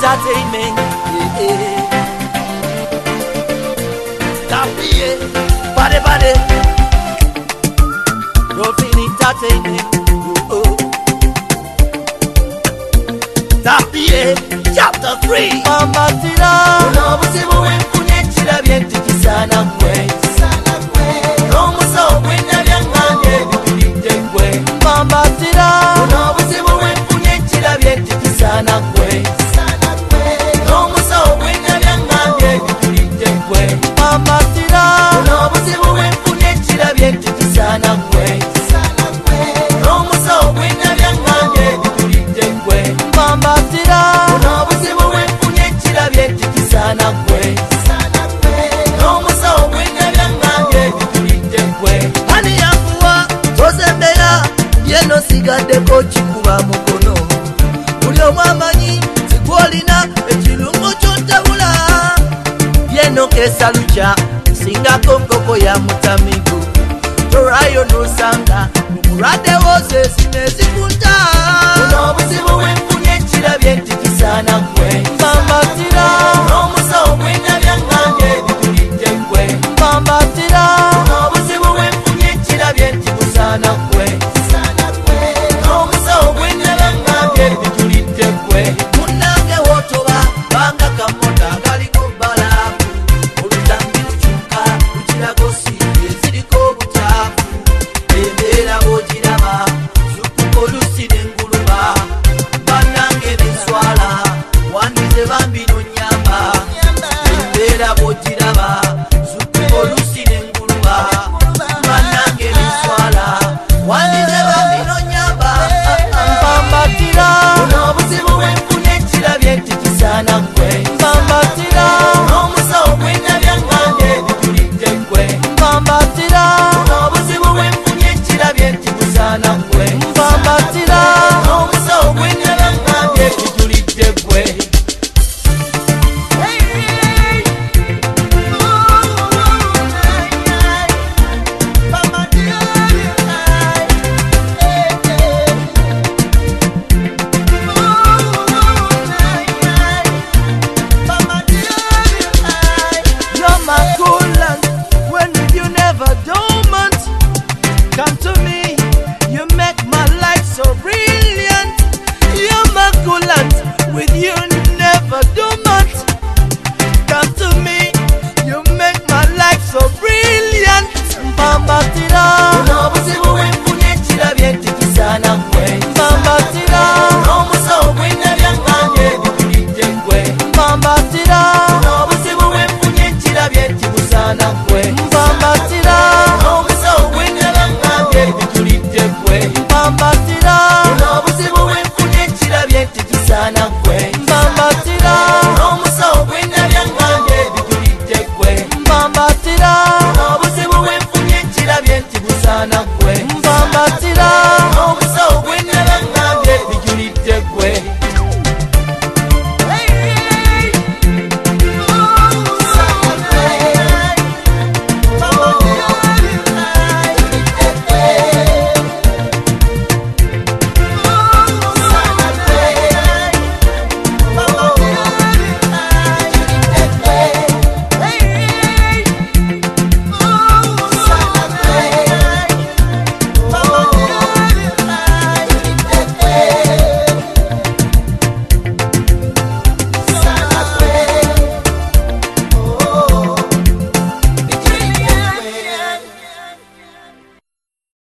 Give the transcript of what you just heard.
Entertainment. Tapie, bade. Dolphin Entertainment. Tapie, chapter 3. Mama tira, no busimu wenkunye chirabienti kisana kwe. No muso wena byanganye bikulinde kwe. Mama tira, no busimu wenkunye chirabienti kisana kwe. No muso wena byanganye bikulinde kwe. Mama tira, no busimu wenkunye chirabienti kisana kwe. No muso wena byanganye bikulinde kwe. Mama tira, no busimu wenkunye chirabienti kisana kwe. No muso wena byanganye bikulinde kwe. Ani yakuwa tozembera yeno sigaddeko kikuba mukono. Buli omu amanyi zigwolina ekirungo ky'otabula. Yeno kesaluja singako nkoko ya mutamigo. Torayo nosanga mulwadde wose sinezi